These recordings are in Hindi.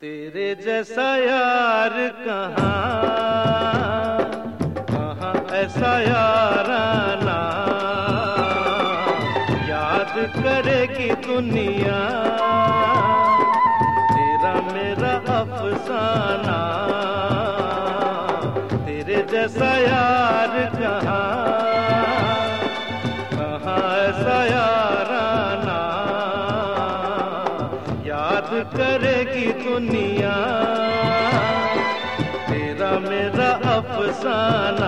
तेरे जैसा यार कहाँ कहाँ ऐसा याराना, याद करेगी दुनिया तेरा मेरा अफसाना। तेरे जैसा यार कहाँ कहाँ ऐसा याराना, याद करेगी दुनिया तेरा मेरा अफसाना।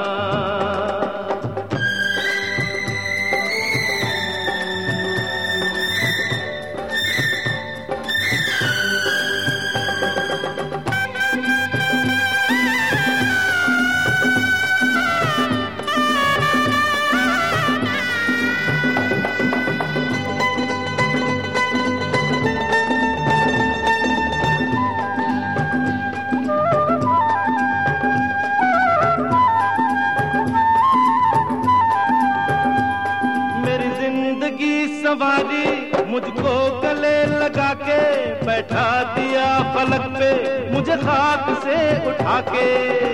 सवारी मुझको गले लगा के बैठा दिया फलक पे, मुझे खाक से उठा के।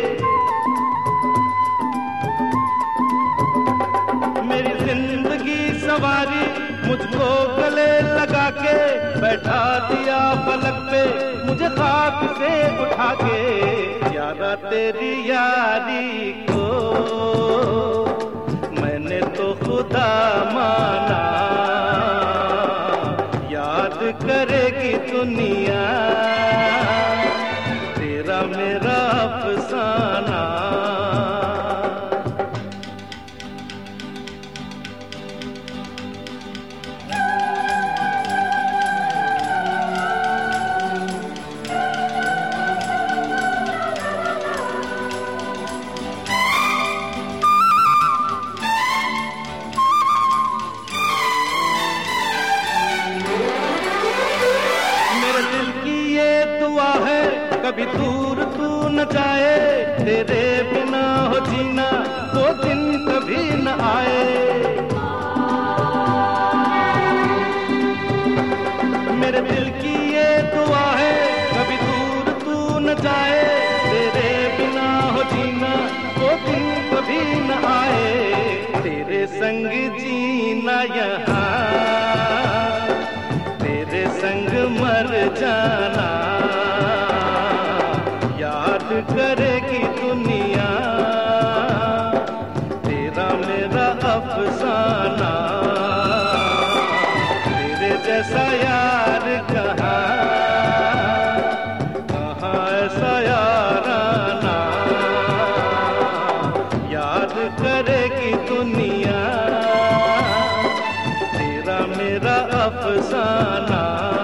मेरी जिंदगी सवारी मुझको गले लगा के बैठा दिया फलक पे, मुझे खाक से उठा के। यारा तेरी यारी को मैंने तो खुदा माना, करेगी दुनिया तेरा मेरा अफसाना। कभी दूर तू न जाए, तेरे बिना हो जीना वो दिन कभी न आए। मेरे दिल की ये दुआ है कभी दूर तू न जाए, तेरे बिना हो जीना वो दिन कभी न आए। तेरे संग जीना यहाँ तेरे संग मर जाना, करेगी दुनिया तेरा मेरा अफसाना। तेरे जैसा यार कहाँ कहाँ ऐसा याराना, याद करेगी दुनिया तेरा मेरा अफसाना।